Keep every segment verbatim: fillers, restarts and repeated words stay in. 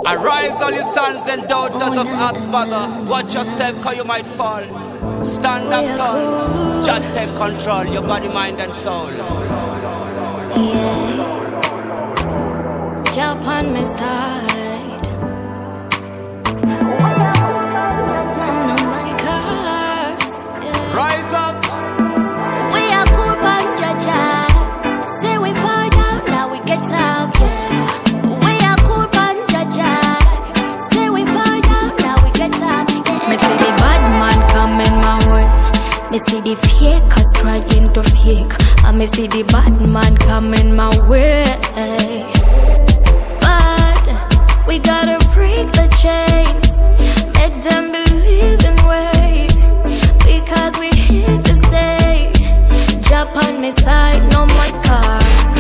Arise all you sons and daughters of Earth, Mother. Watch your step, cause you might fall. Stand up tall. Just take control, your body, mind and soul. Yeah. Jump on my side. And on my cars. Yeah. Rise up. We are cool and Jaja. Say we fall down, now we get up. Yeah. We are cool and Jaja. Say we fall down, now we get up. Yeah. Me see the bad man coming my way. Me see the fakers trying to fake. I me see the bad man coming my way. But we gotta break the chains, make them believe in ways. Because we here to stay. Jump on my side, no my cars.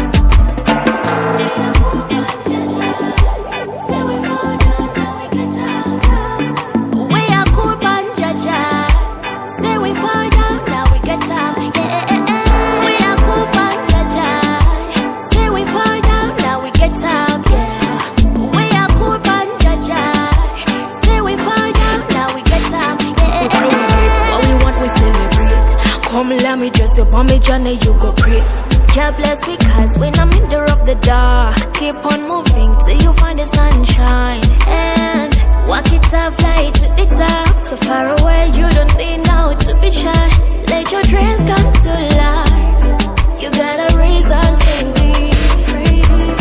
Say we fall down, now we get up. We are cool and Jaja. Say we fall down, now we get up. Yeah. We are cool and Jaja. Say we fall down, now we get up. Yeah. We are cool and Jaja. Say we fall down, now we get up. Yeah. We celebrate, what we want we celebrate. Come let me dress up on me journey, you go pray. God bless we cause when I'm in the of the dark. Keep on moving till you find the sunshine. And walk it up, fly to the top. So far away you don't need now to be shy. Let your dreams come to life. You got a reason to be free.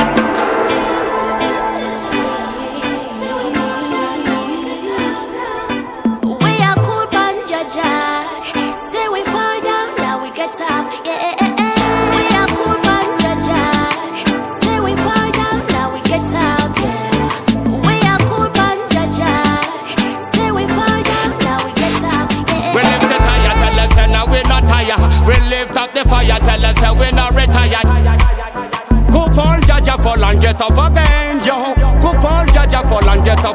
We are cool and Jaja. Say we fall down, now we get up. Yeah. We are cool and Jaja. Say we fall down, now we get up. Yeah. We are cool and Jaja. Say we fall down, now we get up. Yeah. We lift the tire, tell us and now we're not tired. We lift up the fire, tell us and we're not retired. Go fall, Jaja, fall and get up again, yo. Go fall, Jaja, fall and get up